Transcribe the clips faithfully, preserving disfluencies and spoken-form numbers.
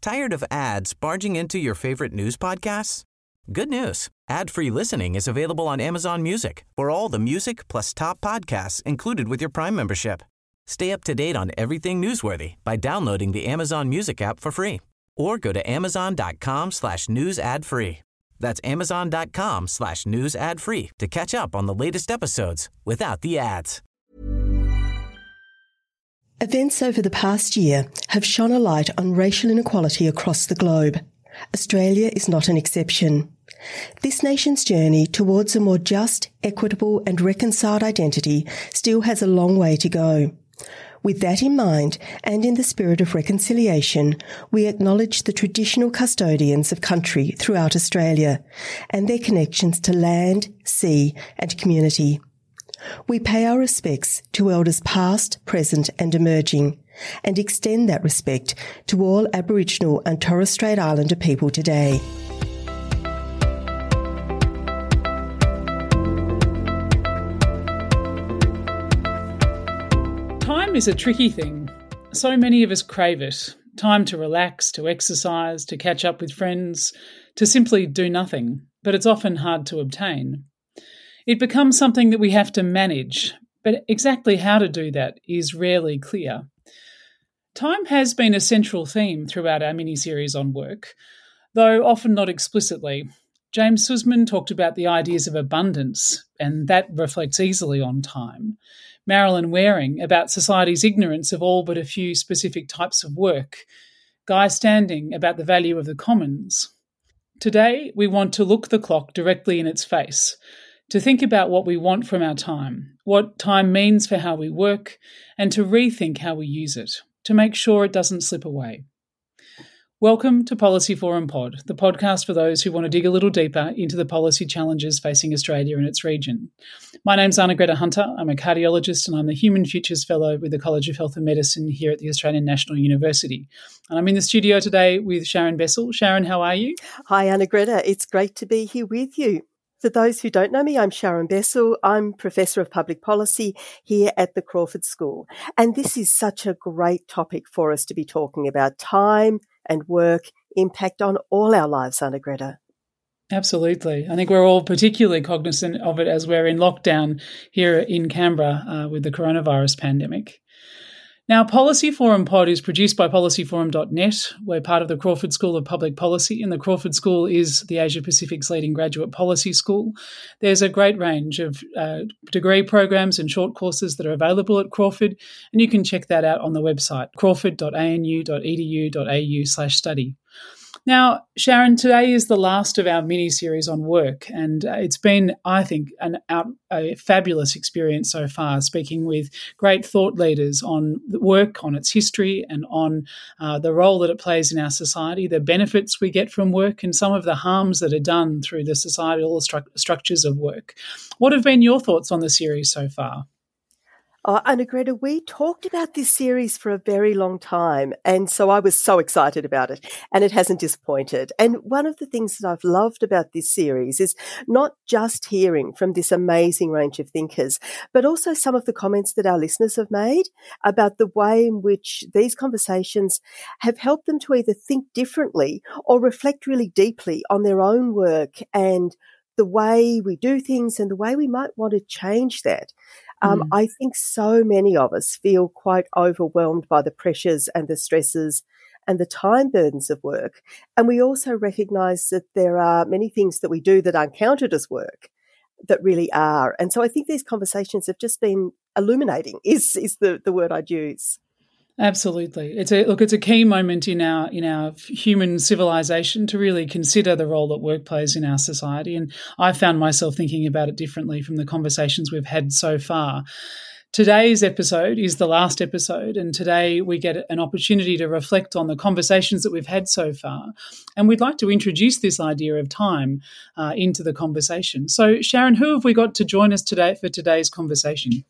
Tired of ads barging into your favorite news podcasts? Good news. Ad-free listening is available on Amazon Music for all the music plus top podcasts included with your Prime membership. Stay up to date on everything newsworthy by downloading the Amazon Music app for free or go to amazon.com slash news ad free. That's amazon.com slash news ad free to catch up on the latest episodes without the ads. Events over the past year have shone a light on racial inequality across the globe. Australia is not an exception. This nation's journey towards a more just, equitable and reconciled identity still has a long way to go. With that in mind, and in the spirit of reconciliation, we acknowledge the traditional custodians of country throughout Australia and their connections to land, sea and community. We pay our respects to elders past, present and emerging, and extend that respect to all Aboriginal and Torres Strait Islander people today. Time is a tricky thing. So many of us crave it. Time to relax, to exercise, to catch up with friends, to simply do nothing. But it's often hard to obtain. It becomes something that we have to manage, but exactly how to do that is rarely clear. Time has been a central theme throughout our mini-series on work, though often not explicitly. James Sussman talked about the ideas of abundance, and that reflects easily on time. Marilyn Waring about society's ignorance of all but a few specific types of work. Guy Standing about the value of the commons. Today, we want to look the clock directly in its face, to think about what we want from our time, what time means for how we work, and to rethink how we use it, to make sure it doesn't slip away. Welcome to Policy Forum Pod, the podcast for those who want to dig a little deeper into the policy challenges facing Australia and its region. My name's Anna-Gretta Hunter. I'm a cardiologist and I'm the Human Futures Fellow with the College of Health and Medicine here at the Australian National University. And I'm in the studio today with Sharon Bessell. Sharon, how are you? Hi, Anna-Gretta. It's great to be here with you. For those who don't know me, I'm Sharon Bessell. I'm Professor of Public Policy here at the Crawford School. And this is such a great topic for us to be talking about. Time and work impact on all our lives, Anna-Gretta. Absolutely. I think we're all particularly cognizant of it as we're in lockdown here in Canberra uh, with the coronavirus pandemic. Now, Policy Forum Pod is produced by policy forum dot net. We're part of the Crawford School of Public Policy, and the Crawford School is the Asia Pacific's leading graduate policy school. There's a great range of uh, degree programs and short courses that are available at Crawford, and you can check that out on the website, crawford dot a n u dot e d u dot a u slash study. Now, Sharon, today is the last of our mini-series on work, and uh, it's been, I think, an out, a fabulous experience so far, speaking with great thought leaders on work, on its history, and on uh, the role that it plays in our society, the benefits we get from work, and some of the harms that are done through the societal stru- structures of work. What have been your thoughts on the series so far? Oh, Anna-Gretta, we talked about this series for a very long time, and so I was so excited about it, and it hasn't disappointed. And one of the things that I've loved about this series is not just hearing from this amazing range of thinkers, but also some of the comments that our listeners have made about the way in which these conversations have helped them to either think differently or reflect really deeply on their own work and the way we do things and the way we might want to change that. Um, mm. I think so many of us feel quite overwhelmed by the pressures and the stresses and the time burdens of work. And we also recognise that there are many things that we do that aren't counted as work that really are. And so I think these conversations have just been illuminating is, is the, the word I'd use. Absolutely. It's a look, it's a key moment in our in our human civilization to really consider the role that work plays in our society. And I found myself thinking about it differently from the conversations we've had so far. Today's episode is the last episode, and today we get an opportunity to reflect on the conversations that we've had so far. And we'd like to introduce this idea of time uh, into the conversation. So, Sharon, who have we got to join us today for today's conversation?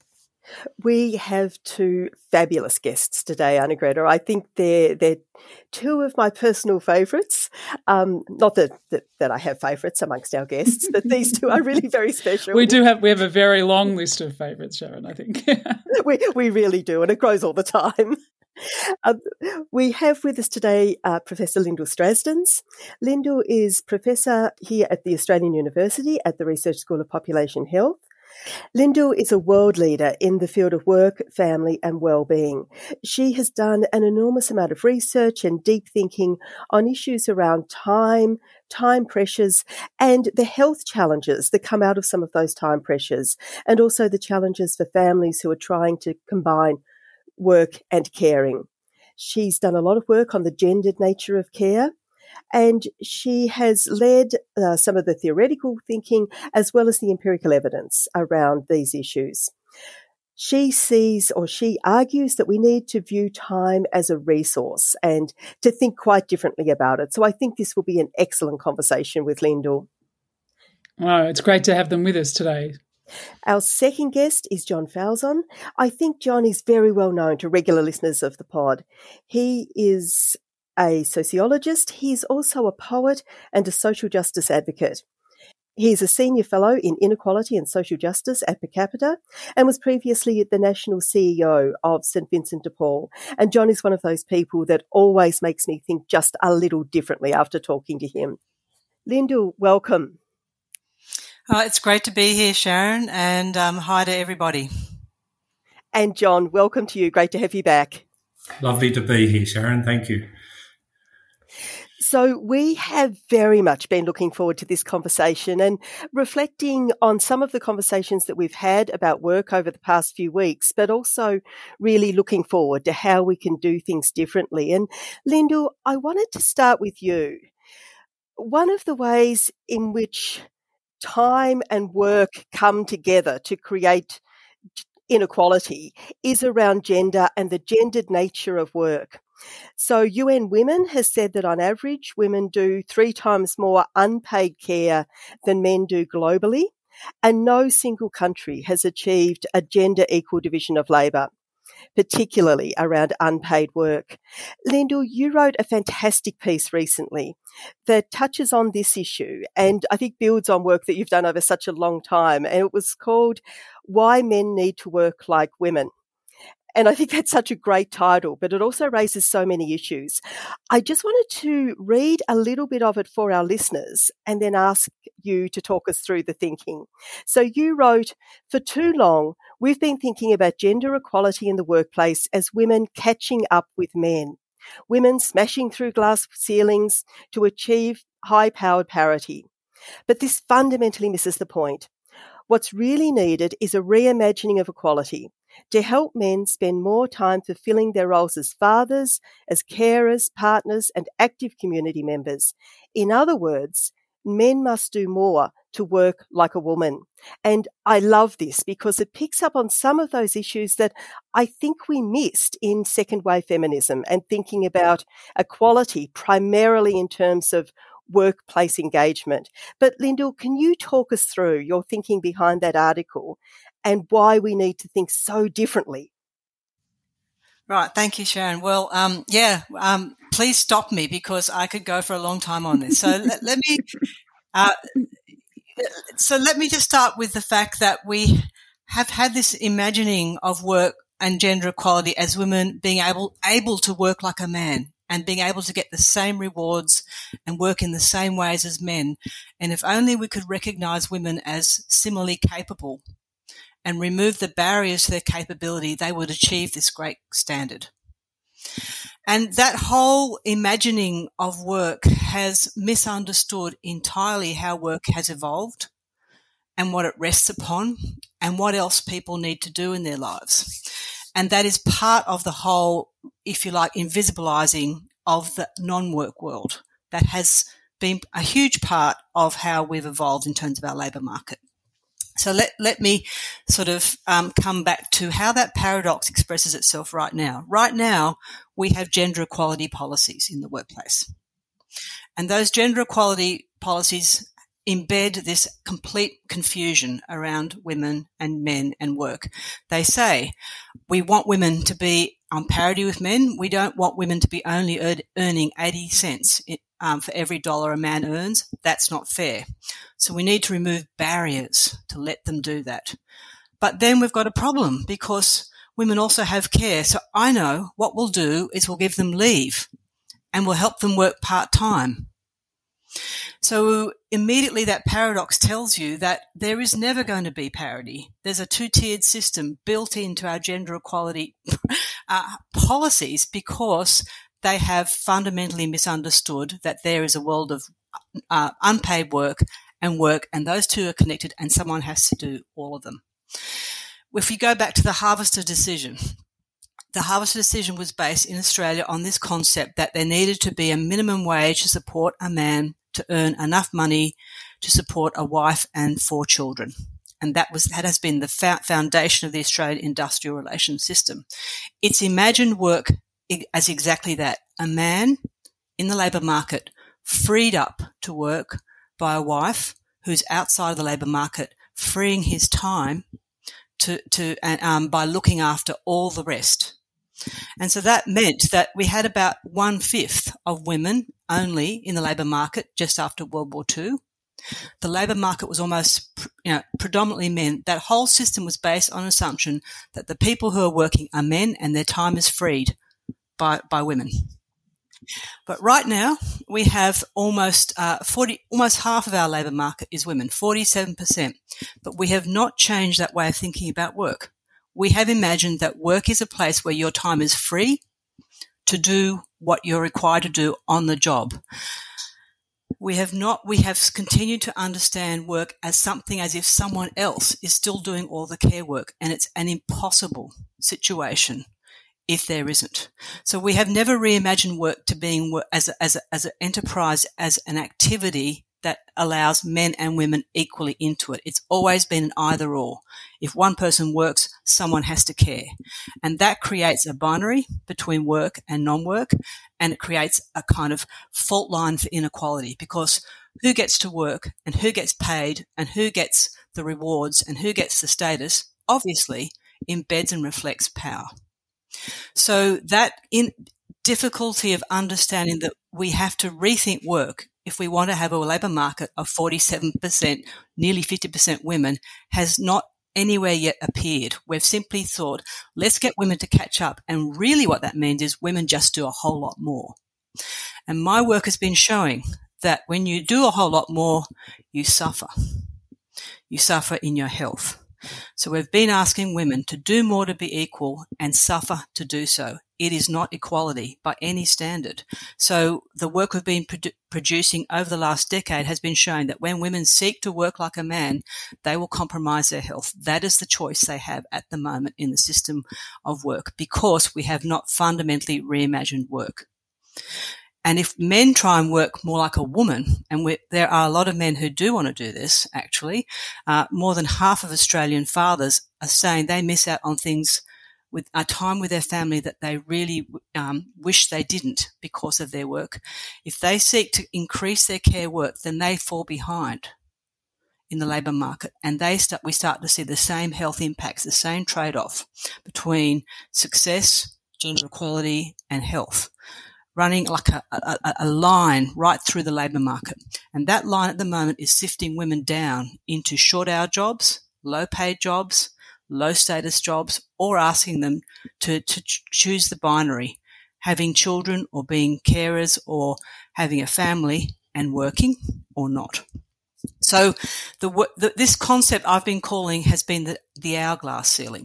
We have two fabulous guests today, Anna-Gretta. I think they're, they're two of my personal favourites. Um, not that, that that I have favourites amongst our guests, but these two are really very special. We do have we have a very long list of favourites, Sharon, I think. we we really do, and it grows all the time. Um, we have with us today uh, Professor Lyndall Strazdins. Lyndall is Professor here at the Australian University at the Research School of Population Health. Lyndall is a world leader in the field of work, family and well-being. She has done an enormous amount of research and deep thinking on issues around time, time pressures and the health challenges that come out of some of those time pressures, and also the challenges for families who are trying to combine work and caring. She's done a lot of work on the gendered nature of care, and she has led uh, some of the theoretical thinking as well as the empirical evidence around these issues. She sees, or she argues, that we need to view time as a resource and to think quite differently about it. So I think this will be an excellent conversation with Lyndall. Oh, it's great to have them with us today. Our second guest is John Falzon. I think John is very well known to regular listeners of the pod. He is a sociologist. He's also a poet and a social justice advocate. He's a senior fellow in inequality and social justice at Per Capita and was previously the national C E O of Saint Vincent de Paul. And John is one of those people that always makes me think just a little differently after talking to him. Lyndall, welcome. Uh, it's great to be here, Sharon, and um, hi to everybody. And John, welcome to you. Great to have you back. Lovely to be here, Sharon. Thank you. So we have very much been looking forward to this conversation and reflecting on some of the conversations that we've had about work over the past few weeks, but also really looking forward to how we can do things differently. And Lyndall, I wanted to start with you. One of the ways in which time and work come together to create inequality is around gender and the gendered nature of work. So U N Women has said that on average, women do three times more unpaid care than men do globally, and no single country has achieved a gender equal division of labour, particularly around unpaid work. Lyndall, you wrote a fantastic piece recently that touches on this issue and I think builds on work that you've done over such a long time, and it was called Why Men Need to Work Like Women. And I think that's such a great title, but it also raises so many issues. I just wanted to read a little bit of it for our listeners and then ask you to talk us through the thinking. So you wrote, for too long, we've been thinking about gender equality in the workplace as women catching up with men, women smashing through glass ceilings to achieve high-powered parity. But this fundamentally misses the point. What's really needed is a reimagining of equality to help men spend more time fulfilling their roles as fathers, as carers, partners, and active community members. In other words, men must do more to work like a woman. And I love this because it picks up on some of those issues that I think we missed in second wave feminism and thinking about equality primarily in terms of workplace engagement. But Lyndall, can you talk us through your thinking behind that article and why we need to think so differently? Right. Thank you, Sharon. Well, um, yeah, um, please stop me because I could go for a long time on this. So let, let me, uh, so let me just start with the fact that we have had this imagining of work and gender equality as women being able, able to work like a man and being able to get the same rewards and work in the same ways as men. And if only we could recognize women as similarly capable and remove the barriers to their capability, they would achieve this great standard. And that whole imagining of work has misunderstood entirely how work has evolved and what it rests upon and what else people need to do in their lives. And that is part of the whole, if you like, invisibilizing of the non-work world. That has been a huge part of how we've evolved in terms of our labour market. So let, let me sort of um, come back to how that paradox expresses itself right now. Right now, we have gender equality policies in the workplace. And those gender equality policies embed this complete confusion around women and men and work. They say, we want women to be on parity with men. We don't want women to be only earn, earning eighty cents um, for every dollar a man earns. That's not fair. So we need to remove barriers to let them do that. But then we've got a problem because women also have care. So I know what we'll do is we'll give them leave and we'll help them work part-time. So immediately that paradox tells you that there is never going to be parity. There's a two-tiered system built into our gender equality uh, policies because they have fundamentally misunderstood that there is a world of uh, unpaid work and work, and those two are connected, and someone has to do all of them. If you go back to the Harvester decision, the Harvester decision was based in Australia on this concept that there needed to be a minimum wage to support a man to earn enough money to support a wife and four children. And that was that has been the foundation of the Australian industrial relations system. It's imagined work as exactly that. A man in the labour market freed up to work by a wife who's outside of the labour market, freeing his time to, to um, by looking after all the rest. And so that meant that we had about one-fifth of women only in the labour market just after World War Two. The labour market was almost, you know, predominantly men. That whole system was based on an assumption that the people who are working are men and their time is freed by, by women. But right now we have almost uh, forty, almost half of our labour market is women, forty-seven percent. But we have not changed that way of thinking about work. We have imagined that work is a place where your time is free to do what you're required to do on the job. We have not, we have continued to understand work as something as if someone else is still doing all the care work, and it's an impossible situation if there isn't. So we have never reimagined work to being as a, as a, as an enterprise, as an activity that allows men and women equally into it. It's always been an either or. If one person works, someone has to care. And that creates a binary between work and non-work, and it creates a kind of fault line for inequality, because who gets to work and who gets paid and who gets the rewards and who gets the status obviously embeds and reflects power. So that in difficulty of understanding that we have to rethink work if we want to have a labour market of forty-seven percent, nearly fifty percent women, has not anywhere yet appeared. We've simply thought, let's get women to catch up. And really what that means is women just do a whole lot more. And my work has been showing that when you do a whole lot more, you suffer. You suffer in your health. So we've been asking women to do more to be equal and suffer to do so. It is not equality by any standard. So the work we've been produ- producing over the last decade has been showing that when women seek to work like a man, they will compromise their health. That is the choice they have at the moment in the system of work, because we have not fundamentally reimagined work. And if men try and work more like a woman, and we, there are a lot of men who do want to do this, actually, uh, more than half of Australian fathers are saying they miss out on things with a time with their family that they really um, wish they didn't because of their work. If they seek to increase their care work, then they fall behind in the labour market, and they start, we start to see the same health impacts, the same trade-off between success, gender equality, and health, running like a, a, a line right through the labour market. And that line at the moment is sifting women down into short-hour jobs, low-paid jobs, low-status jobs, or asking them to, to choose the binary, having children or being carers or having a family and working or not. So the, the, this concept I've been calling has been the, the hourglass ceiling,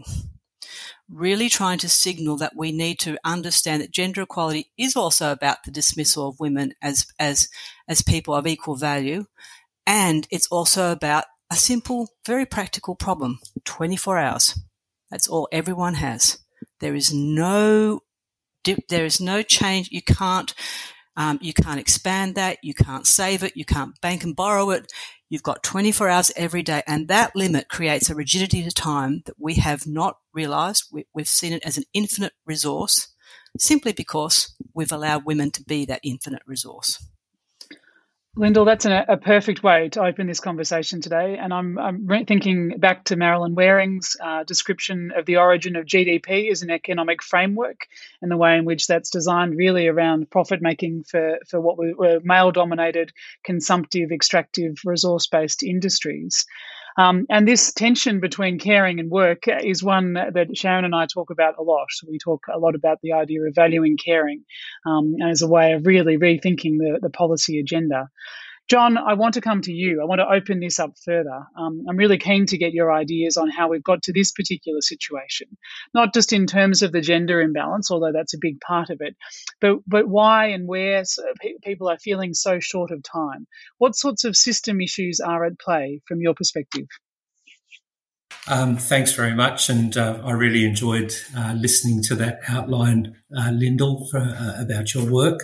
really trying to signal that we need to understand that gender equality is also about the dismissal of women as, as, as people of equal value. And it's also about a simple, very practical problem, twenty-four hours. That's all everyone has. There is no, there is no change. You can't, um, you can't expand that. You can't save it. You can't bank and borrow it. You've got twenty-four hours every day, and that limit creates a rigidity to time that we have not realised. We, we've seen it as an infinite resource simply because we've allowed women to be that infinite resource. Lyndall, that's an, a perfect way to open this conversation today. And I'm, I'm re- thinking back to Marilyn Waring's uh, description of the origin of G D P as an economic framework, and the way in which that's designed really around profit making for, for what were, were male-dominated, consumptive, extractive, resource-based industries. Um, and this tension between caring and work is one that Sharon and I talk about a lot. We talk a lot about the idea of valuing caring um, as a way of really rethinking the, the policy agenda. John, I want to come to you. I want to open this up further. Um, I'm really keen to get your ideas on how we've got to this particular situation, not just in terms of the gender imbalance, although that's a big part of it, but but why and where people are feeling so short of time. What sorts of system issues are at play from your perspective? Um, thanks very much, and uh, I really enjoyed uh, listening to that outline, uh, Lyndall, for, uh, about your work.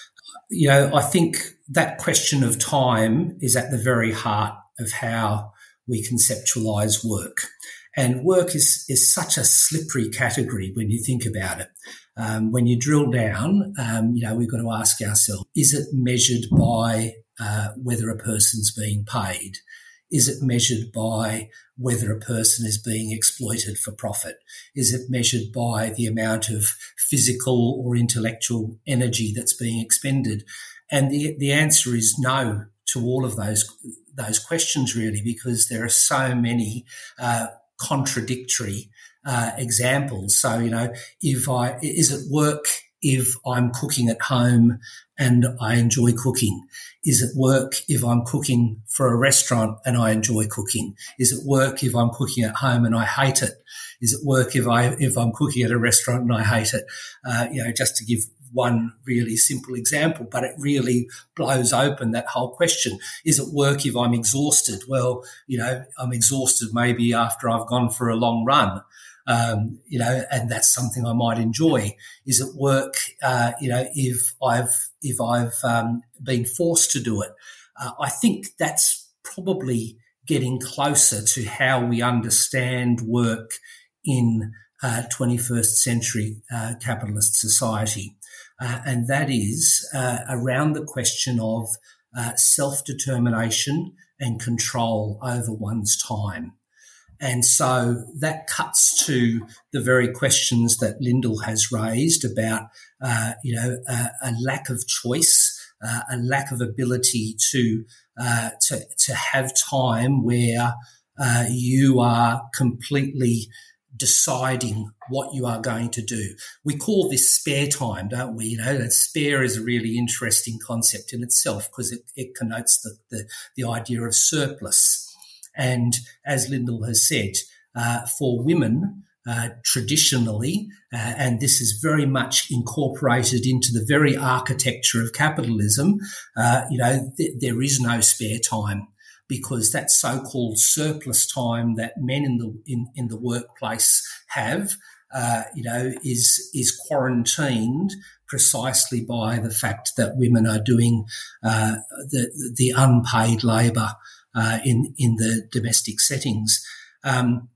You know, I think that question of time is at the very heart of how we conceptualise work. And work is, is such a slippery category when you think about it. Um, when you drill down, um, you know, we've got to ask ourselves, is it measured by uh, whether a person's being paid? Is it measured by whether a person is being exploited for profit? Is it measured by the amount of physical or intellectual energy that's being expended? And the, the answer is no to all of those, those questions, really, because there are so many uh, contradictory uh, examples. So, you know, if I, is it work if I'm cooking at home and I enjoy cooking? Is it work if I'm cooking for a restaurant and I enjoy cooking? Is it work if I'm cooking at home and I hate it? Is it work if I if I'm cooking at a restaurant and I hate it? Uh, you know, just to give one really simple example, but it really blows open that whole question. Is it work if I'm exhausted? Well, you know, I'm exhausted maybe after I've gone for a long run. Um, you know, and that's something I might enjoy. Is it work, uh, you know, if I've, if I've, um, been forced to do it? Uh, I think that's probably getting closer to how we understand work in, uh, twenty-first century, uh, capitalist society. Uh, and that is, uh, around the question of, uh, self-determination and control over one's time. And so that cuts to the very questions that Lyndall has raised about, uh, you know, a, a lack of choice, uh, a lack of ability to, uh, to, to have time where, uh, you are completely deciding what you are going to do. We call this spare time, don't we? You know, that spare is a really interesting concept in itself because it, it connotes the, the, the idea of surplus. And as Lyndall has said, uh, for women, uh, traditionally, uh, and this is very much incorporated into the very architecture of capitalism, uh, you know, th- there is no spare time because that so-called surplus time that men in the in, in the workplace have, uh, you know, is is quarantined precisely by the fact that women are doing uh, the the unpaid labour Uh, in, in the domestic settings. Um,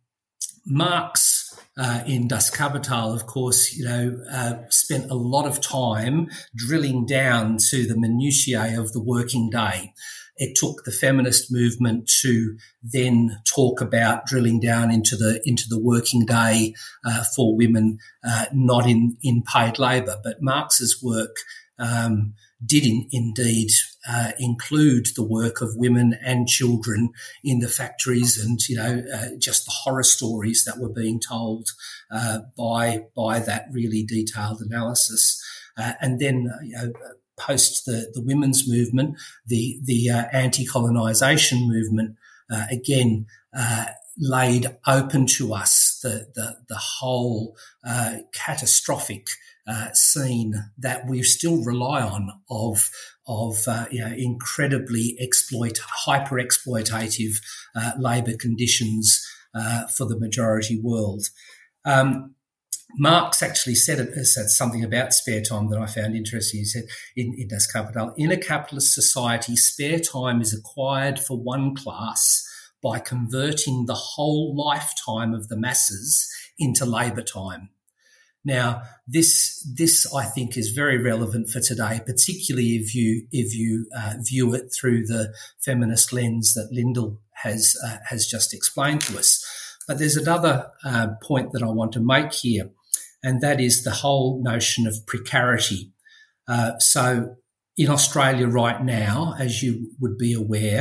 Marx, uh, in Das Kapital, of course, you know, uh, spent a lot of time drilling down to the minutiae of the working day. It took the feminist movement to then talk about drilling down into the into the working day uh, for women, uh, not in, in paid labour. But Marx's work um, did in, indeed uh, include the work of women and children in the factories, and you know uh, just the horror stories that were being told uh, by by that really detailed analysis. Uh, and then uh, you know, post the, the women's movement, the the uh, anti-colonisation movement uh, again uh, laid open to us the the, the whole uh, catastrophic Uh, scene that we still rely on of of uh, you know incredibly exploit hyper exploitative uh, labour conditions uh, for the majority world. Um, Marx actually said, it, said something about spare time that I found interesting. He said in, in Das Kapital, in a capitalist society, spare time is acquired for one class by converting the whole lifetime of the masses into labour time. Now, this this I think is very relevant for today, particularly if you if you uh, view it through the feminist lens that Lyndall has uh, has just explained to us. But there's another uh, point that I want to make here, and that is the whole notion of precarity. Uh, so, in Australia right now, as you would be aware,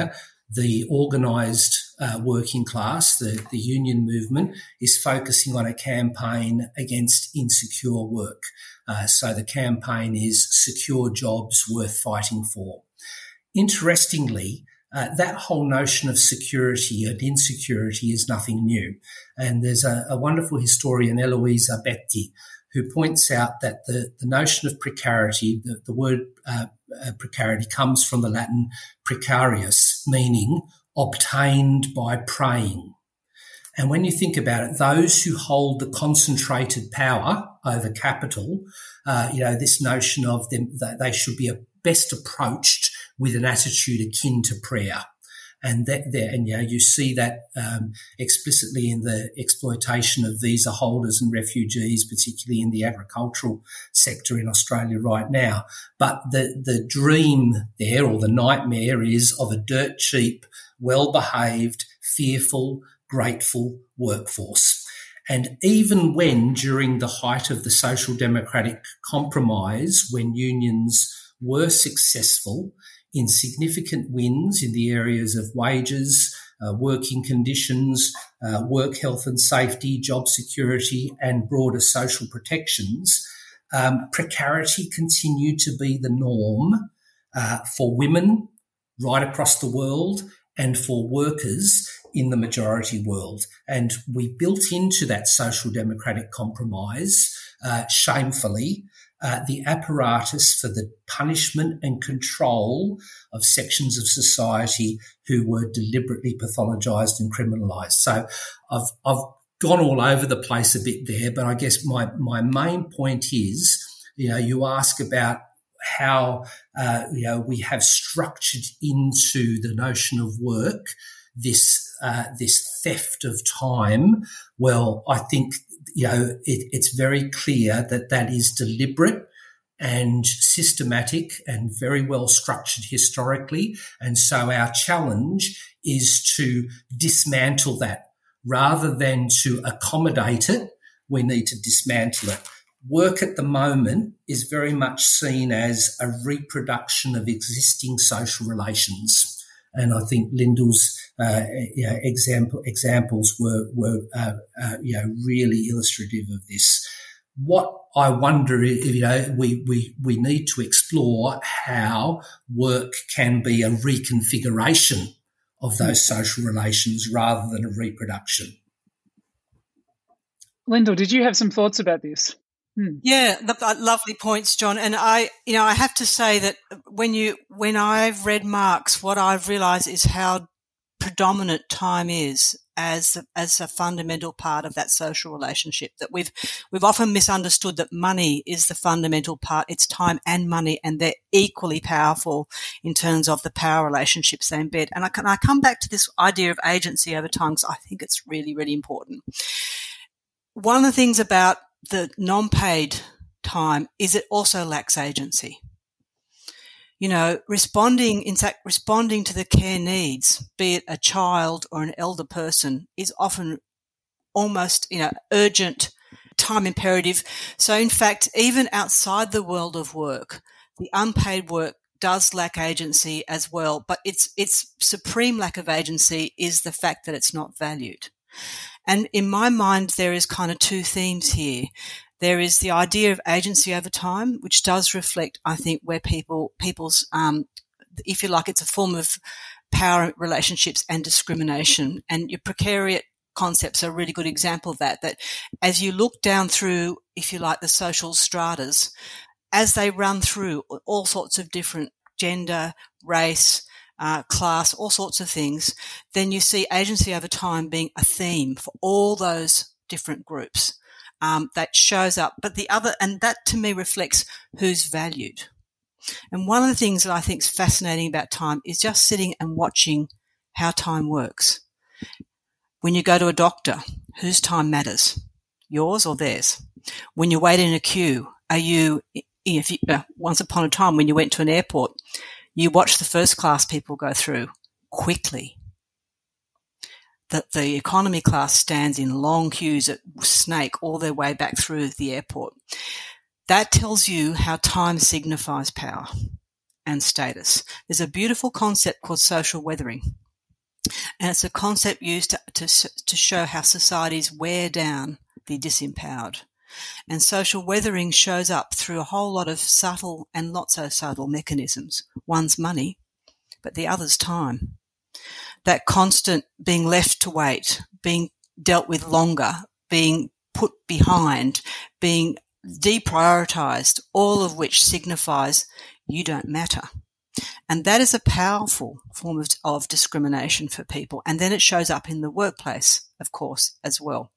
the organised uh, working class, the, the union movement, is focusing on a campaign against insecure work. Uh, so the campaign is secure jobs worth fighting for. Interestingly, uh, that whole notion of security and insecurity is nothing new. And there's a, a wonderful historian, Eloisa Betti, who points out that the, the notion of precarity, the, the word uh, uh, precarity comes from the Latin precarius, meaning obtained by praying. And when you think about it, those who hold the concentrated power over capital, uh, you know, this notion of them, that they should be best approached with an attitude akin to prayer. And that there, and you know, you see that um, explicitly in the exploitation of visa holders and refugees, particularly in the agricultural sector in Australia right now. But the the dream there, or the nightmare, is of a dirt cheap, well-behaved, fearful, grateful workforce. And even when, during the height of the social democratic compromise, when unions were successful in significant wins in the areas of wages, uh, working conditions, uh, work health and safety, job security, and broader social protections, um, precarity continued to be the norm uh, for women right across the world and for workers in the majority world. And we built into that social democratic compromise, uh, shamefully, Uh, the apparatus for the punishment and control of sections of society who were deliberately pathologised and criminalised. So I've I've gone all over the place a bit there, but I guess my my main point is, you know, you ask about how uh, you know we have structured into the notion of work this uh, this theft of time. Well, I think, you know, it, it's very clear that that is deliberate and systematic and very well structured historically. And so our challenge is to dismantle that rather than to accommodate it. We need to dismantle it. Work at the moment is very much seen as a reproduction of existing social relations. And I think Lyndall's uh, you know, example, examples were, were uh, uh, you know, really illustrative of this. What I wonder is, you know, we, we, we need to explore how work can be a reconfiguration of those social relations rather than a reproduction. Lyndall, did you have some thoughts about this? Hmm. Yeah, lovely points, John. And I, you know, I have to say that when you, when I've read Marx, what I've realised is how predominant time is as a, as a fundamental part of that social relationship. That we've we've often misunderstood that money is the fundamental part. It's time and money, and they're equally powerful in terms of the power relationships they embed. And I can I come back to this idea of agency over time because I think it's really really important. One of the things about the non-paid time is it also lacks agency. You know, responding, in fact, responding to the care needs, be it a child or an elder person, is often almost, you know, urgent, time imperative. So in fact, even outside the world of work, the unpaid work does lack agency as well. But its, its supreme lack of agency is the fact that it's not valued. And in my mind, there is kind of two themes here. There is the idea of agency over time, which does reflect, I think, where people, people's, um, if you like, it's a form of power relationships and discrimination. And your precariat concepts are a really good example of that, that as you look down through, if you like, the social stratas, as they run through all sorts of different gender, race, Uh, class, all sorts of things, then you see agency over time being a theme for all those different groups um, that shows up. But the other, and that to me reflects who's valued. And one of the things that I think is fascinating about time is just sitting and watching how time works. When you go to a doctor, whose time matters? Yours or theirs? When you wait in a queue, are you, if you, uh, once upon a time when you went to an airport, you watch the first class people go through quickly. The, the economy class stands in long queues that snake all their way back through the airport. That tells you how time signifies power and status. There's a beautiful concept called social weathering. And it's a concept used to, to, to show how societies wear down the disempowered. And social weathering shows up through a whole lot of subtle and not so subtle mechanisms. One's money, but the other's time. That constant being left to wait, being dealt with longer, being put behind, being deprioritised, all of which signifies you don't matter. And that is a powerful form of, of discrimination for people. And then it shows up in the workplace, of course, as well.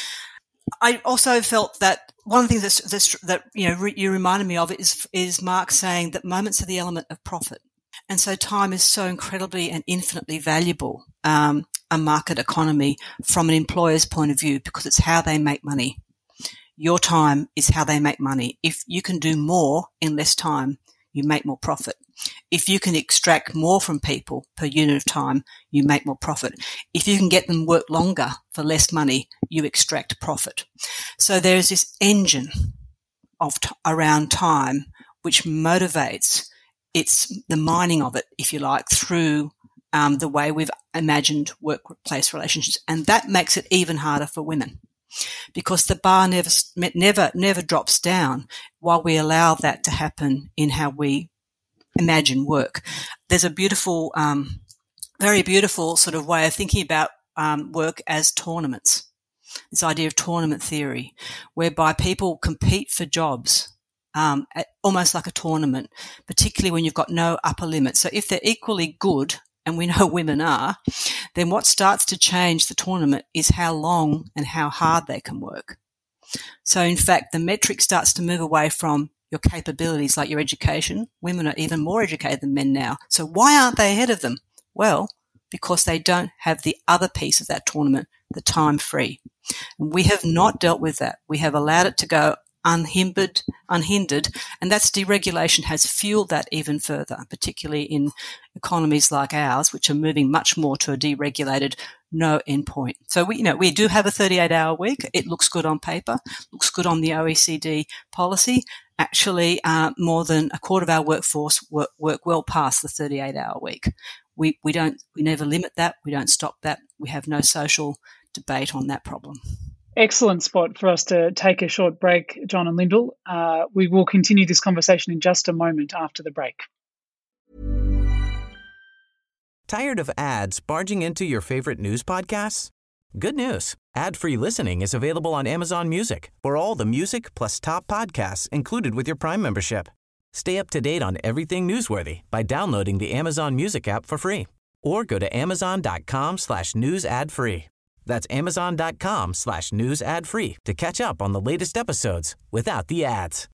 I also felt that one of the things that's, that's, that you know re, you reminded me of is, is Mark saying that moments are the element of profit. And so time is so incredibly and infinitely valuable, um, a market economy from an employer's point of view, because it's how they make money. Your time is how they make money. If you can do more in less time, you make more profit. If you can extract more from people per unit of time, you make more profit. If you can get them work longer for less money, you extract profit. So there's this engine of t- around time which motivates it's the mining of it, if you like, through um, the way we've imagined workplace relationships. And that makes it even harder for women, because the bar never, never, never drops down while we allow that to happen in how we imagine work. There's a beautiful, um, very beautiful sort of way of thinking about um, work as tournaments. This idea of tournament theory, whereby people compete for jobs, um, at, almost like a tournament, particularly when you've got no upper limit. So if they're equally good, and we know women are, then what starts to change the tournament is how long and how hard they can work. So in fact, the metric starts to move away from your capabilities, like your education. Women are even more educated than men now. So why aren't they ahead of them? Well, because they don't have the other piece of that tournament, the time free. And we have not dealt with that. We have allowed it to go unhindered, unhindered, and that's deregulation has fueled that even further, particularly in economies like ours, which are moving much more to a deregulated no endpoint. So we, you know, we do have a thirty-eight hour week. It looks good on paper, looks good on the O E C D policy. Actually, uh, more than a quarter of our workforce work, work well past the thirty-eight hour week. We, we don't, we never limit that. We don't stop that. We have no social debate on that problem. Excellent spot for us to take a short break, John and Lyndall. Uh, we will continue this conversation in just a moment after the break. Tired of ads barging into your favorite news podcasts? Good news. Ad-free listening is available on Amazon Music for all the music plus top podcasts included with your Prime membership. Stay up to date on everything newsworthy by downloading the Amazon Music app for free or go to amazon.com slash news ad free. That's amazon.com slash news ad free to catch up on the latest episodes without the ads.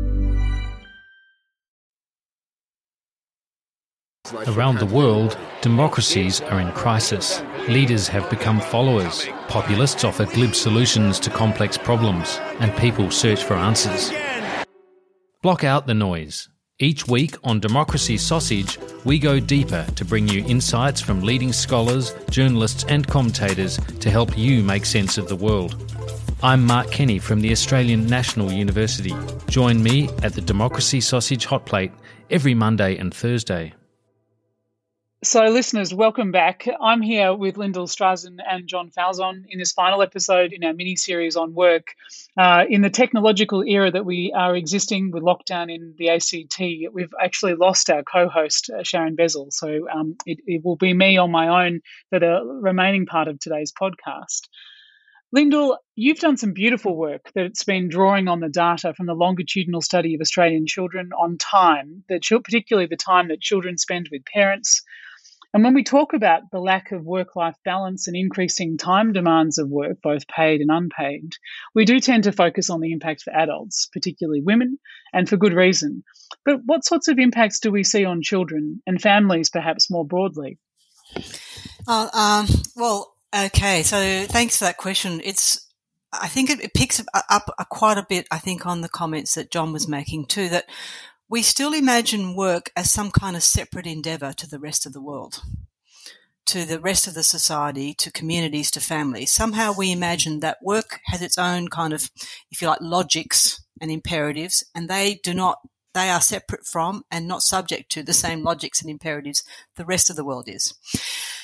Around the world, democracies are in crisis. Leaders have become followers. Populists offer glib solutions to complex problems, and people search for answers. Block out the noise. Each week on Democracy Sausage, we go deeper to bring you insights from leading scholars, journalists and commentators to help you make sense of the world. I'm Mark Kenny from the Australian National University. Join me at the Democracy Sausage Hot Plate every Monday and Thursday. So, listeners, welcome back. I'm here with Lyndall Strazen and John Falzon in this final episode in our mini-series on work. Uh, in the technological era that we are existing with lockdown in the A C T, we've actually lost our co-host, uh, Sharon Bezel. So um, it, it will be me on my own for the remaining part of today's podcast. Lyndall, you've done some beautiful work that's been drawing on the data from the longitudinal study of Australian children on time, that particularly the time that children spend with parents. And when we talk about the lack of work-life balance and increasing time demands of work, both paid and unpaid, we do tend to focus on the impact for adults, particularly women, and for good reason. But what sorts of impacts do we see on children and families, perhaps more broadly? Oh, um, well, okay. So thanks for that question. It's, I think it, it picks up quite a bit, I think, on the comments that John was making too, that we still imagine work as some kind of separate endeavour to the rest of the world, to the rest of the society, to communities, to families. Somehow we imagine that work has its own kind of, if you like, logics and imperatives, and they do not, they are separate from and not subject to the same logics and imperatives the rest of the world is.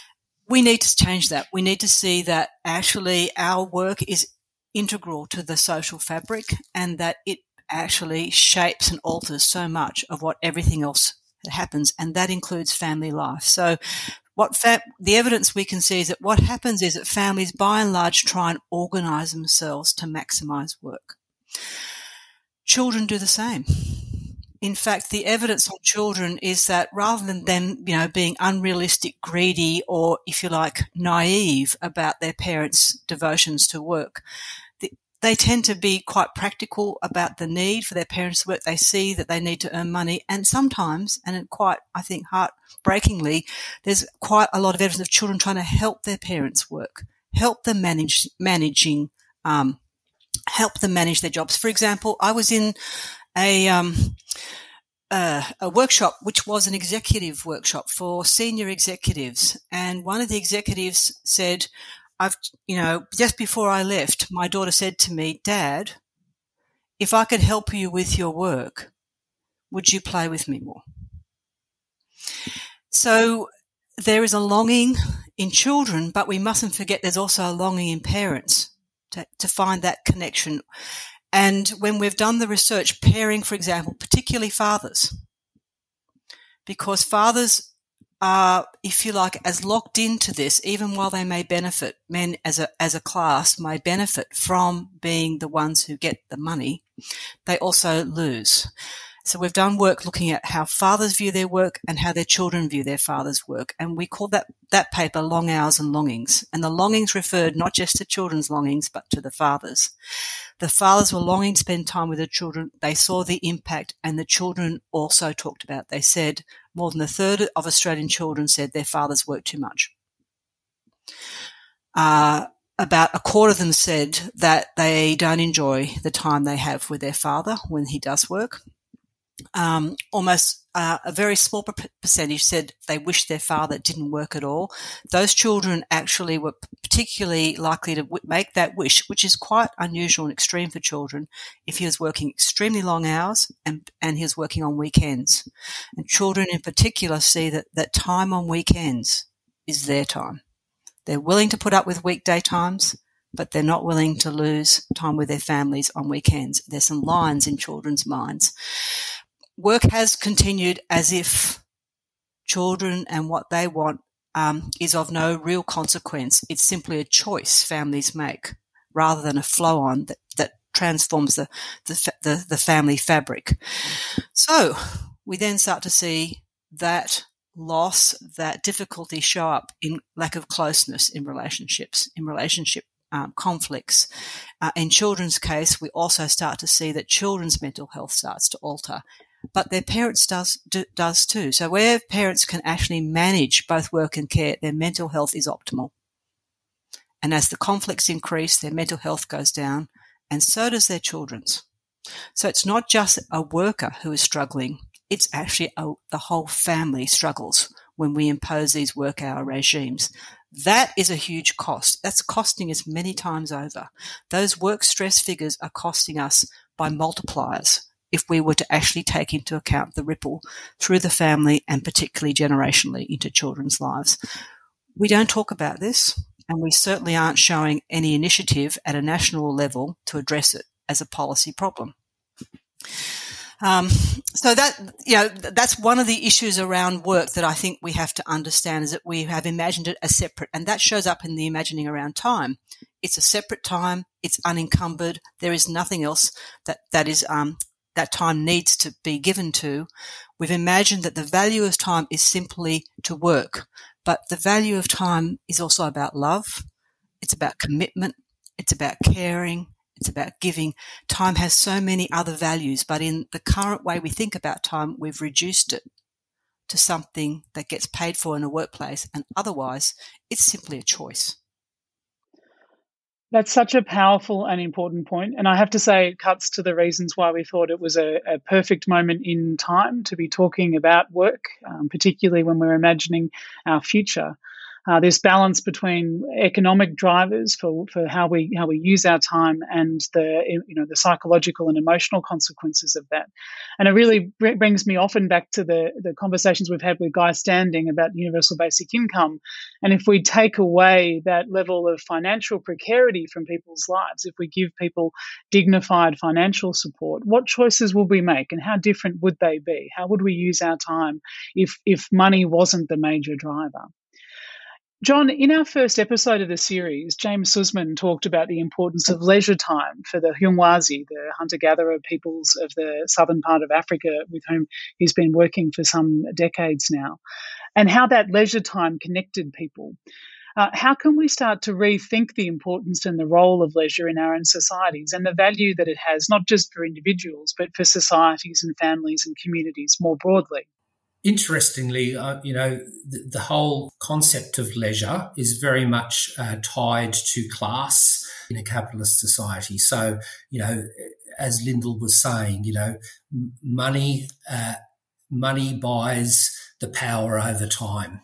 we need to change that. We need to see that actually our work is integral to the social fabric and that it actually shapes and alters so much of what everything else that happens, and that includes family life. So what fa- the evidence we can see is that what happens is that families by and large try and organise themselves to maximise work. Children do the same. In fact, the evidence on children is that rather than them, you know, being unrealistic, greedy, or, if you like, naive about their parents' devotions to work, the, they tend to be quite practical about the need for their parents to work. They see that they need to earn money, and sometimes, and quite, I think, heartbreakingly, there's quite a lot of evidence of children trying to help their parents work, help them manage, managing, um, help them manage their jobs. For example, I was in a um, uh, a workshop which was an executive workshop for senior executives, and one of the executives said, "I've, you know, just before I left, my daughter said to me, 'Dad, if I could help you with your work, would you play with me more?'" So there is a longing in children, but we mustn't forget there's also a longing in parents to, to find that connection. And when we've done the research, pairing, for example, particularly fathers, because fathers are, if you like, as locked into this, even while they may benefit, men as a, as a class may benefit from being the ones who get the money, they also lose. So we've done work looking at how fathers view their work and how their children view their father's work. And we call that, that paper Long Hours and Longings. And the longings referred not just to children's longings, but to the fathers. The fathers were longing to spend time with their children. They saw the impact, and the children also talked about it. They said more than a third of Australian children said their fathers work too much. Uh, about a quarter of them said that they don't enjoy the time they have with their father when he does work. Um, almost uh, a very small percentage said they wish their father didn't work at all. Those children actually were particularly likely to w- make that wish, which is quite unusual and extreme for children, if he was working extremely long hours and, and he was working on weekends. And children in particular see that, that time on weekends is their time. They're willing to put up with weekday times, but they're not willing to lose time with their families on weekends. There's some lines in children's minds. Work has continued as if children and what they want um, is of no real consequence. It's simply a choice families make rather than a flow-on that, that transforms the, the, the, the family fabric. So we then start to see that loss, that difficulty show up in lack of closeness in relationships, in relationship um, conflicts. Uh, in children's case, we also start to see that children's mental health starts to alter, but their parents does do, does too. So where parents can actually manage both work and care, their mental health is optimal. And as the conflicts increase, their mental health goes down, and so does their children's. So it's not just a worker who is struggling, it's actually a, the whole family struggles when we impose these work hour regimes. That is a huge cost. That's costing us many times over. Those work stress figures are costing us by multipliers if we were to actually take into account the ripple through the family and particularly generationally into children's lives. We don't talk about this, and we certainly aren't showing any initiative at a national level to address it as a policy problem. Um, so that, you know, that's one of the issues around work that I think we have to understand, is that we have imagined it as separate, and that shows up in the imagining around time. It's a separate time. It's unencumbered. There is nothing else that, that is, um, that time needs to be given to. We've imagined that the value of time is simply to work, but the value of time is also about love. It's about commitment. It's about caring. It's about giving. Time has so many other values, but in the current way we think about time, we've reduced it to something that gets paid for in a workplace, and otherwise it's simply a choice. That's such a powerful and important point. And I have to say it cuts to the reasons why we thought it was a, a perfect moment in time to be talking about work, um, particularly when we're imagining our future. Uh, this balance between economic drivers for, for how we how we use our time and the you know the psychological and emotional consequences of that. And it really brings me often back to the, the conversations we've had with Guy Standing about universal basic income. And if we take away that level of financial precarity from people's lives, if we give people dignified financial support, what choices will we make and how different would they be? How would we use our time if if money wasn't the major driver? John, in our first episode of the series, James Sussman talked about the importance of leisure time for the Humwazi, the hunter-gatherer peoples of the southern part of Africa with whom he's been working for some decades now, and how that leisure time connected people. Uh, how can we start to rethink the importance and the role of leisure in our own societies and the value that it has, not just for individuals, but for societies and families and communities more broadly? Interestingly, uh, you know, the, the whole concept of leisure is very much uh, tied to class in a capitalist society. So, you know, as Lyndall was saying, you know, money, uh, money buys the power over time.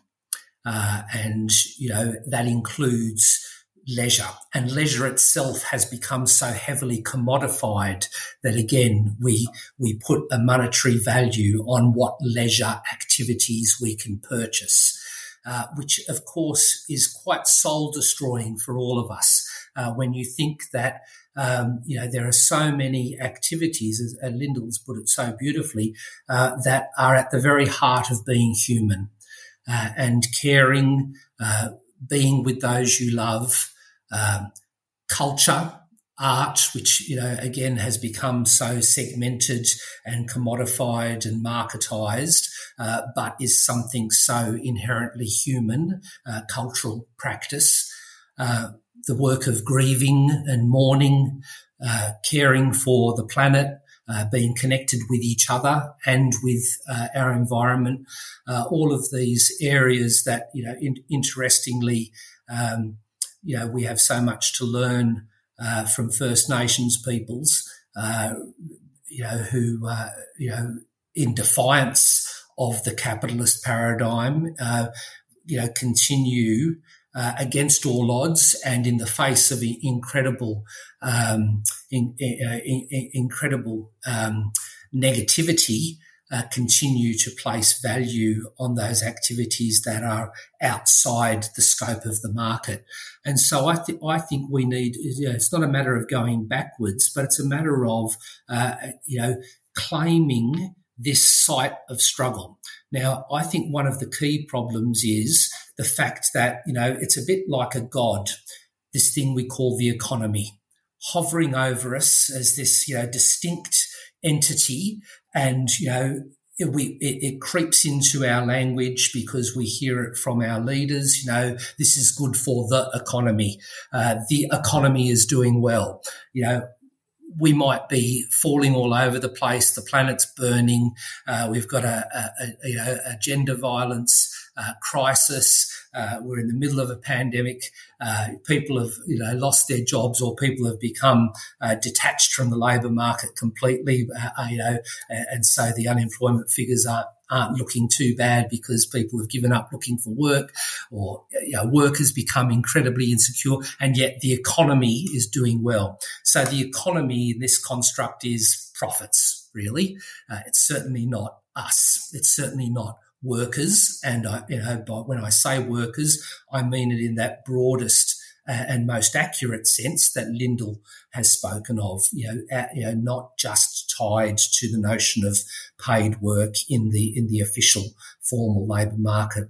Uh, and, you know, that includes leisure. And leisure itself has become so heavily commodified that, again, we we put a monetary value on what leisure activities we can purchase, uh, which, of course, is quite soul-destroying for all of us. Uh, when you think that, um, you know, there are so many activities, as uh, Lyndall's put it so beautifully, uh, that are at the very heart of being human. Uh, and caring, uh, being with those you love, um, culture, art, which, you know, again has become so segmented and commodified and marketized, uh, but is something so inherently human, uh, cultural practice, uh, the work of grieving and mourning, uh, caring for the planet, Uh, being connected with each other and with uh, our environment, uh, all of these areas that, you know, in, interestingly, um, you know, we have so much to learn uh, from First Nations peoples, uh, you know, who, uh, you know, in defiance of the capitalist paradigm, uh, you know, continue Uh, against all odds and in the face of incredible, um, in, in, in, incredible um, negativity, uh, continue to place value on those activities that are outside the scope of the market. And so I think I think we need. You know, it's not a matter of going backwards, but it's a matter of uh, you know claiming this site of struggle. Now, I think one of the key problems is the fact that, you know, it's a bit like a god, this thing we call the economy, hovering over us as this, you know, distinct entity. And, you know, it, we, it, it creeps into our language because we hear it from our leaders. You know, this is good for the economy. Uh, the economy is doing well. You know, we might be falling all over the place. The planet's burning. Uh, we've got a, a, a, you know, a gender violence uh, crisis. Uh, we're in the middle of a pandemic. Uh, people have, you know, lost their jobs, or people have become uh, detached from the labour market completely. Uh, you know, and so the unemployment figures aren't aren't looking too bad because people have given up looking for work, or, you know, work has become incredibly insecure, and yet the economy is doing well. So the economy in this construct is profits, really. Uh, it's certainly not us. It's certainly not workers. And, I, you know, by, when I say workers, I mean it in that broadest uh, and most accurate sense that Lyndall has spoken of, you know, uh, you know, not just tied to the notion of paid work in the in the official formal labour market.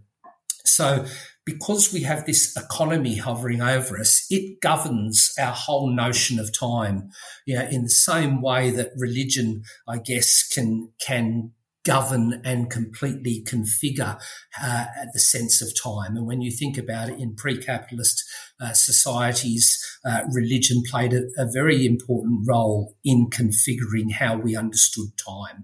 So because we have this economy hovering over us, it governs our whole notion of time, you know, in the same way that religion, I guess, can can govern and completely configure uh, the sense of time. And when you think about it, in pre-capitalist uh, societies, uh, religion played a, a very important role in configuring how we understood time.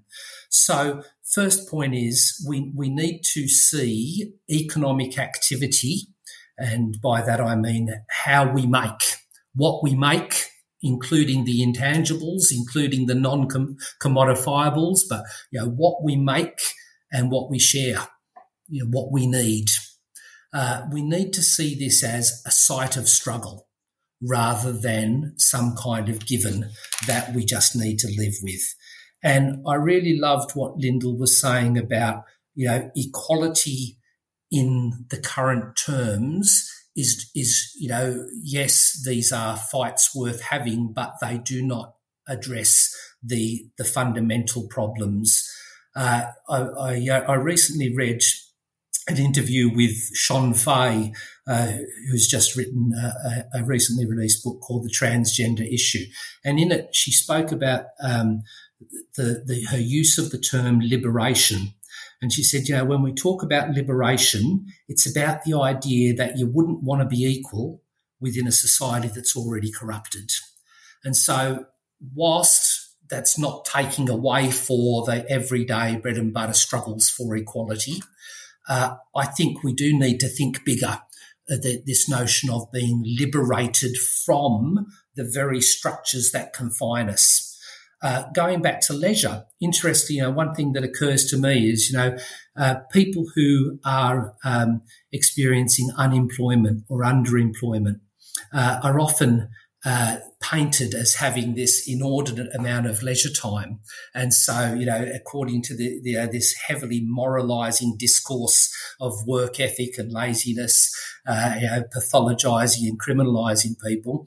So first point is we, we need to see economic activity, and by that I mean how we make, what we make, including the intangibles, including the non-commodifiables, but, you know, what we make and what we share, you know, what we need. Uh, we need to see this as a site of struggle rather than some kind of given that we just need to live with. And I really loved what Lyndall was saying about, you know, equality in the current terms is, is, you know, yes, these are fights worth having, but they do not address the, the fundamental problems. Uh, I, I, I recently read an interview with Shon Fay, uh, who's just written a, a recently released book called The Transgender Issue. And in it, she spoke about um, the, the her use of the term liberation. And she said, you know, when we talk about liberation, it's about the idea that you wouldn't want to be equal within a society that's already corrupted. And so whilst that's not taking away for the everyday bread and butter struggles for equality, Uh, I think we do need to think bigger, uh, the, this notion of being liberated from the very structures that confine us. Uh, going back to leisure, interesting, you know, one thing that occurs to me is, you know, uh, people who are um, experiencing unemployment or underemployment uh, are often Uh, painted as having this inordinate amount of leisure time. And so, you know, according to the, the uh, this heavily moralising discourse of work ethic and laziness, uh, you know, pathologising and criminalising people,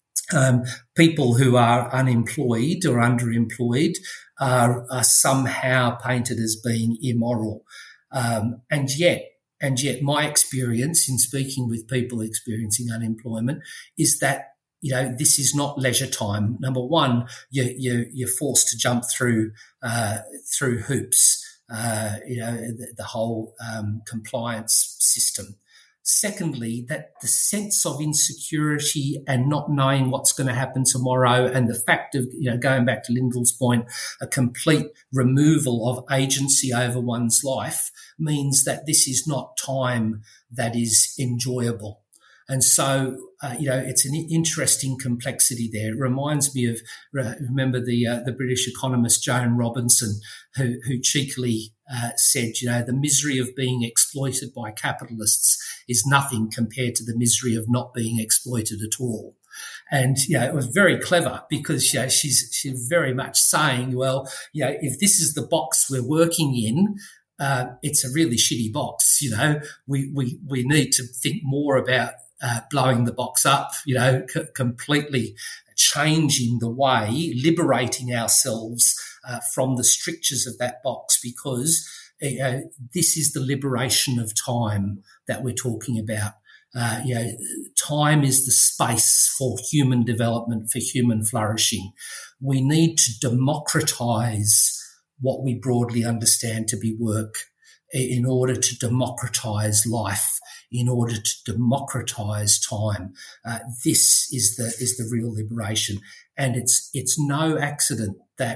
um, people who are unemployed or underemployed are, are somehow painted as being immoral. Um, and yet, and yet my experience in speaking with people experiencing unemployment is that, you know, this is not leisure time. Number one, you, you, you're forced to jump through uh, through hoops, uh, you know, the, the whole um, compliance system. Secondly, that the sense of insecurity and not knowing what's going to happen tomorrow, and the fact of, you know, going back to Lyndall's point, a complete removal of agency over one's life means that this is not time that is enjoyable. And so, uh, you know, it's an interesting complexity there. It reminds me of, remember the uh, the British economist Joan Robinson, who, who cheekily uh, said, you know, the misery of being exploited by capitalists is nothing compared to the misery of not being exploited at all. And, you know, it was very clever because, you know, she's, she's very much saying, well, you know, if this is the box we're working in, uh, it's a really shitty box. You know, we, we, we need to think more about Uh, blowing the box up, you know, c- completely changing the way, liberating ourselves uh, from the strictures of that box, because uh, this is the liberation of time that we're talking about. Uh, you know, time is the space for human development, for human flourishing. We need to democratise what we broadly understand to be work in order to democratise life, in order to democratise time. Uh, this is the is the real liberation. And it's it's no accident that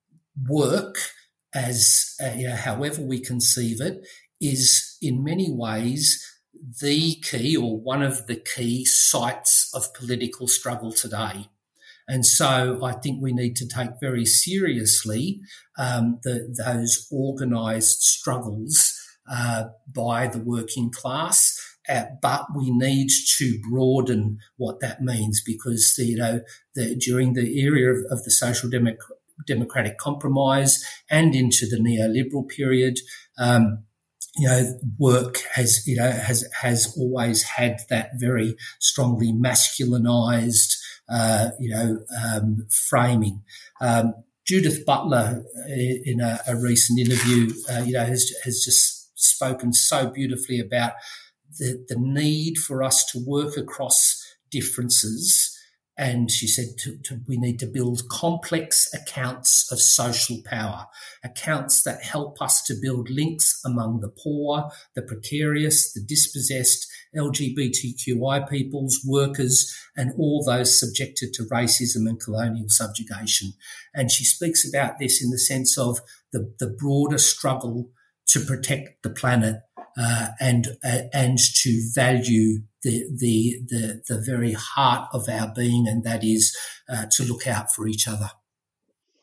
work, as uh, you know, however we conceive it, is in many ways the key, or one of the key sites of political struggle today. And so I think we need to take very seriously um, the, those organised struggles uh, by the working class, uh, but we need to broaden what that means, because the, you know the, during the era of, of the social democ- democratic compromise and into the neoliberal period, um, you know, work has you know has has always had that very strongly masculinized Uh, you know, um, framing. Um, Judith Butler, in a, a recent interview, uh, you know, has, has just spoken so beautifully about the, the need for us to work across differences. And she said to, to, we need to build complex accounts of social power, accounts that help us to build links among the poor, the precarious, the dispossessed, L G B T Q I peoples, workers, and all those subjected to racism and colonial subjugation. And she speaks about this in the sense of the, the broader struggle to protect the planet uh, and uh, and to value the, the the the very heart of our being, and that is uh, to look out for each other.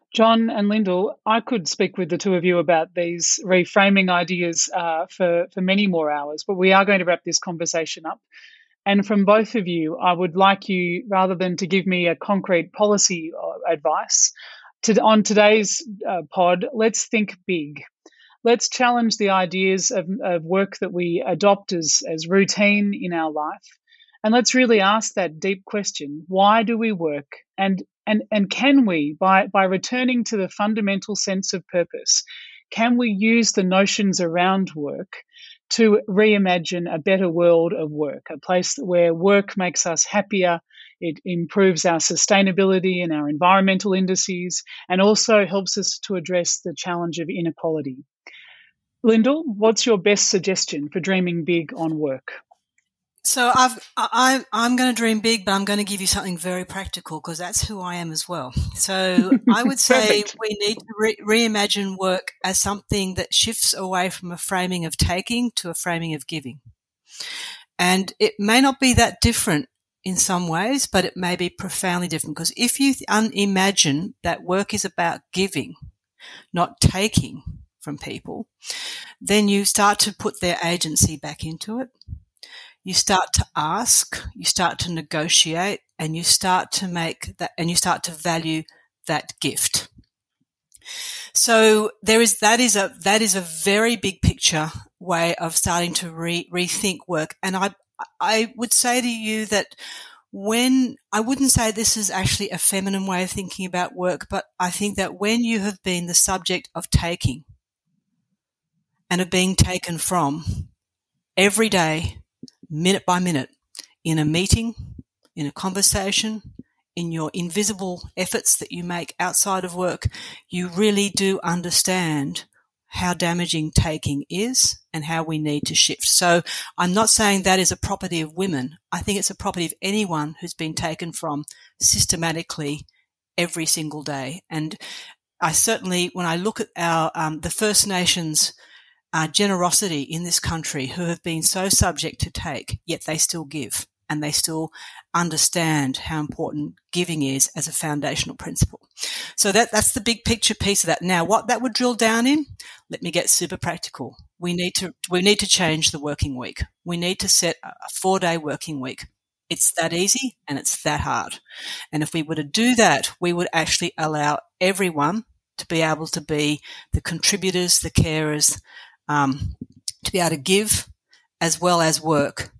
John and Lyndall, I could speak with the two of you about these reframing ideas uh, for, for many more hours, but we are going to wrap this conversation up. And from both of you, I would like you, rather than to give me a concrete policy advice, to, on today's uh, pod, let's think big. Let's challenge the ideas of, of work that we adopt as, as routine in our life. And let's really ask that deep question, why do we work? And and and can we, by, by returning to the fundamental sense of purpose, can we use the notions around work to reimagine a better world of work, a place where work makes us happier, it improves our sustainability and our environmental indices, and also helps us to address the challenge of inequality. Lyndall, what's your best suggestion for dreaming big on work? So I've, I, I'm going to dream big, but I'm going to give you something very practical because that's who I am as well. So I would say we need to re- reimagine work as something that shifts away from a framing of taking to a framing of giving. And it may not be that different in some ways, but it may be profoundly different because if you un- imagine that work is about giving, not taking from people, then you start to put their agency back into it. You start to ask, you start to negotiate, and you start to make that, and you start to value that gift. So there is, that is a, that is a very big picture way of starting to re, rethink work. And I, I would say to you that when, I wouldn't say this is actually a feminine way of thinking about work, but I think that when you have been the subject of taking and of being taken from every day, minute by minute, in a meeting, in a conversation, in your invisible efforts that you make outside of work, you really do understand how damaging taking is and how we need to shift. So I'm not saying that is a property of women. I think it's a property of anyone who's been taken from systematically every single day. And I certainly, when I look at our um, the First Nations Uh, generosity in this country who have been so subject to take, yet they still give and they still understand how important giving is as a foundational principle. So that, that's the big picture piece of that. Now, what that would drill down in, let me get super practical. We need to, we need to change the working week. We need to set a four day working week. It's that easy and it's that hard. And if we were to do that, we would actually allow everyone to be able to be the contributors, the carers, Um, to be able to give as well as work,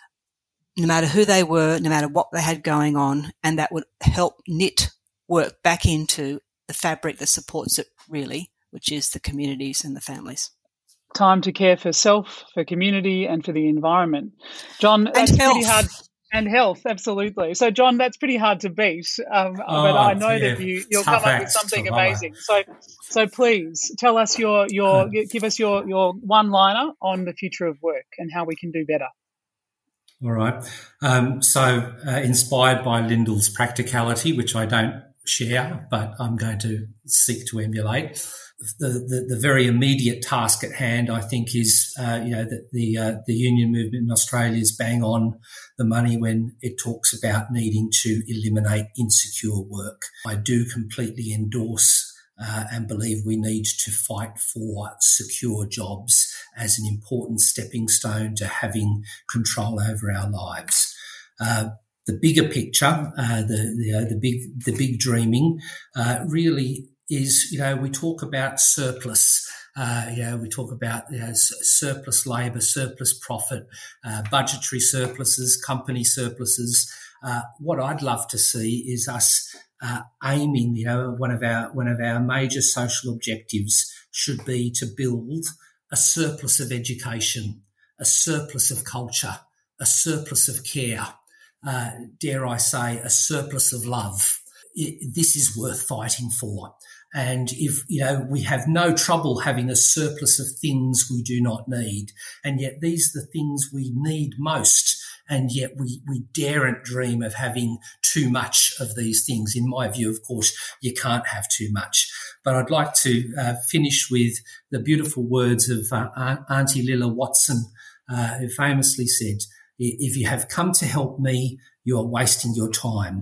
no matter who they were, no matter what they had going on, and that would help knit work back into the fabric that supports it really, which is the communities and the families. Time to care for self, for community, and for the environment. John, and that's health. pretty hard. And health, absolutely. So, John, that's pretty hard to beat. Um, oh, but I know yeah. that you, you'll Tough come up with acts something to amazing. So, so please tell us your your give us your your one liner on the future of work and how we can do better. All right. Um, so, uh, inspired by Lyndall's practicality, which I don't share, but I'm going to seek to emulate. The, the, the very immediate task at hand, I think, is uh, you know that the uh, the union movement in Australia is bang on the money when it talks about needing to eliminate insecure work. I do completely endorse uh, and believe we need to fight for secure jobs as an important stepping stone to having control over our lives. Uh, the bigger picture, uh, the the, uh, the big the big dreaming, uh, really. Is, you know, we talk about surplus, uh, you know, we talk about you know, surplus labour, surplus profit, uh, budgetary surpluses, company surpluses. Uh, what I'd love to see is us uh, aiming, you know, one of our one of our major social objectives should be to build a surplus of education, a surplus of culture, a surplus of care, uh, dare I say, a surplus of love. It, this is worth fighting for. And if, you know, we have no trouble having a surplus of things we do not need. And yet these are the things we need most. And yet we, we daren't dream of having too much of these things. In my view, of course, you can't have too much. But I'd like to uh, finish with the beautiful words of uh, Auntie Lilla Watson, uh, who famously said, if you have come to help me, you are wasting your time.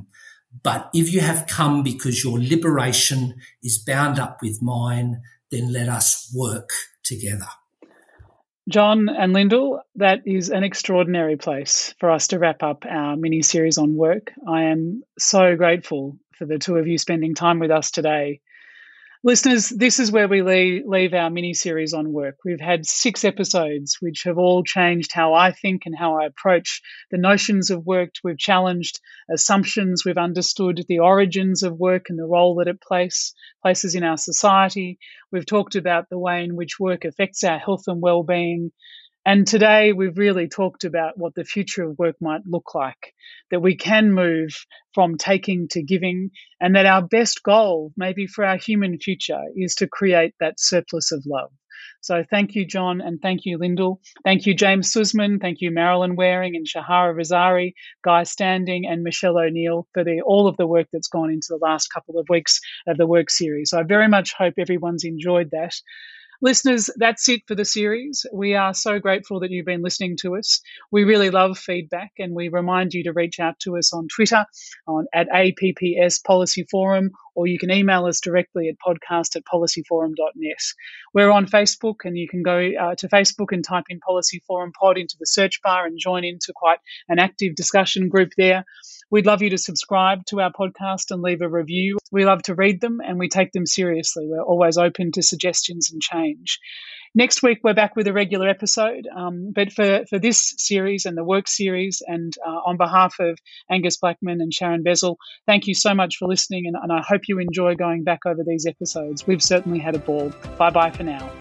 But if you have come because your liberation is bound up with mine, then let us work together. John and Lyndall, that is an extraordinary place for us to wrap up our mini-series on work. I am so grateful for the two of you spending time with us today. Listeners, this is where we leave, leave our mini-series on work. We've had six episodes which have all changed how I think and how I approach the notions of work. We've challenged assumptions. We've understood the origins of work and the role that it plays, places in our society. We've talked about the way in which work affects our health and well-being. And today we've really talked about what the future of work might look like, that we can move from taking to giving, and that our best goal, maybe for our human future, is to create that surplus of love. So thank you, John, and thank you, Lyndall. Thank you, James Sussman. Thank you, Marilyn Waring and Shahara Razari, Guy Standing and Michelle O'Neill for the, all of the work that's gone into the last couple of weeks of the work series. So I very much hope everyone's enjoyed that. Listeners, that's it for the series. We are so grateful that you've been listening to us. We really love feedback, and we remind you to reach out to us on Twitter on at A P P S Policy Forum, or you can email us directly at podcast at policyforum dot net. We're on Facebook, and you can go uh, to Facebook and type in Policy Forum Pod into the search bar and join into quite an active discussion group there. We'd love you to subscribe to our podcast and leave a review. We love to read them, and we take them seriously. We're always open to suggestions and change. Next week, we're back with a regular episode. Um, but for, for this series and the work series, and uh, on behalf of Angus Blackman and Sharon Bezel, thank you so much for listening, and, and I hope you enjoy going back over these episodes. We've certainly had a ball. Bye-bye for now.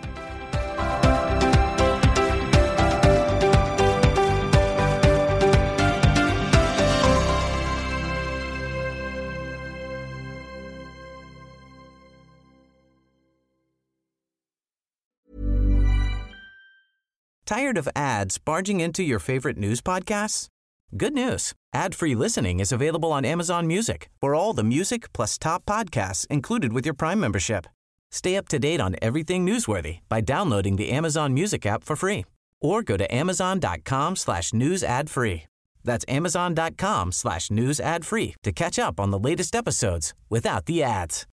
Tired of ads barging into your favorite news podcasts? Good news. Ad-free listening is available on Amazon Music for all the music plus top podcasts included with your Prime membership. Stay up to date on everything newsworthy by downloading the Amazon Music app for free, or go to amazon.com slash news ad free. That's amazon.com slash news ad free to catch up on the latest episodes without the ads.